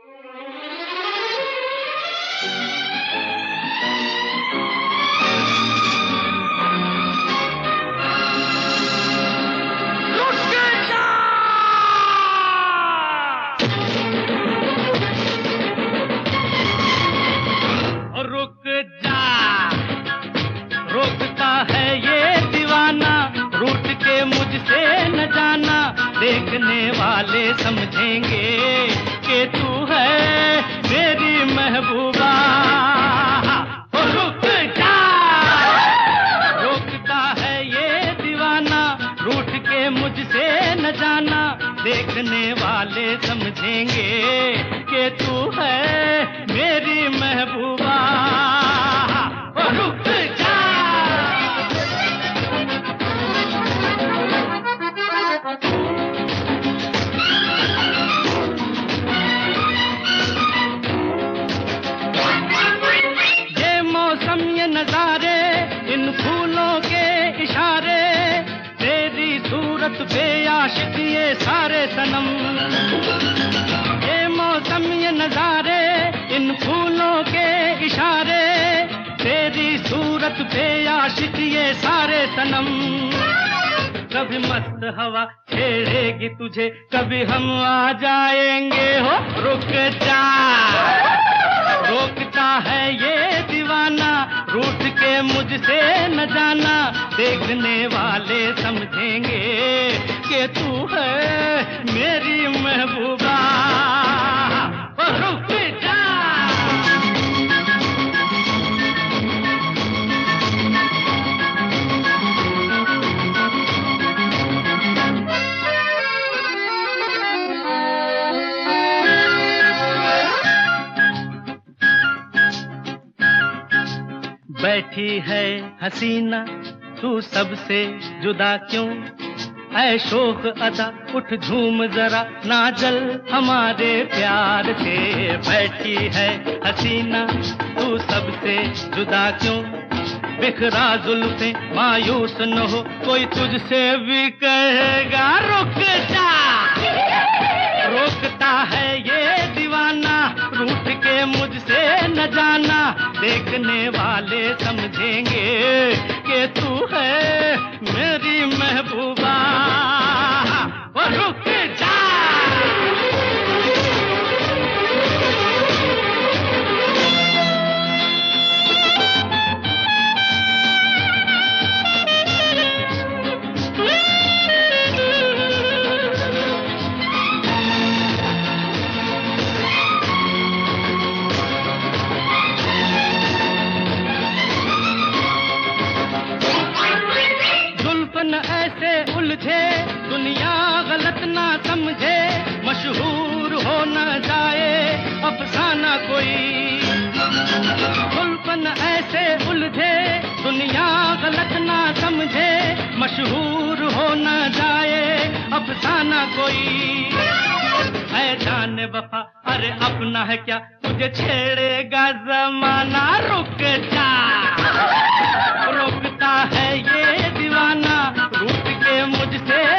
रुक जा, रोकता है ये दीवाना, रूठ के मुझसे न जाना, देखने वाले समझेंगे कि तू है मेरी महबूबा। रुक जा, रोकता है ये दीवाना, रूठ के मुझसे न जाना, देखने वाले समझेंगे कि तू है मेरी महबूबा। रुक जा, ये मौसम ये नजारे, इन फूलों के इशारे, तेरी सूरत पे आशिक ये सारे सनम। ये मौसम ये नजारे, इन फूलों के इशारे, तेरी सूरत पे आशिक ये सारे सनम। कभी मस्त हवा छेड़ेगी तुझे, कभी हम आ जाएंगे हो। रुक जा, रोकता है ये दीवाना, रूठ के मुझसे न जाना, देखने वाले समझेंगे कि तू है मेरी महबूबा। रुक जा, बैठी है हसीना तू सबसे जुदा क्यों, ऐ शोख अदा उठ झूम जरा ना जल हमारे प्यार से। बैठी है हसीना तू सबसे जुदा क्यों, बिखरा जुल्फे मायूस न हो, कोई तुझसे भी कहेगा। रुक जा, रोकता है ये दीवाना, रूठ के मुझसे न जाना, देखने वाले समझेंगे कि तू है मेरी महबूबा। रुक जा, ऐसे उलझे दुनिया गलत ना समझे, मशहूर हो न जाए अफसाना कोई। गुलपन ऐसे उलझे दुनिया गलत ना समझे, मशहूर हो न जाए अफसाना कोई। है जाने वफा अरे अपना है क्या, तुझे छेड़ेगा जमाना। रुक जा, रोकता है ये दीवाना, रूठ के मुझसे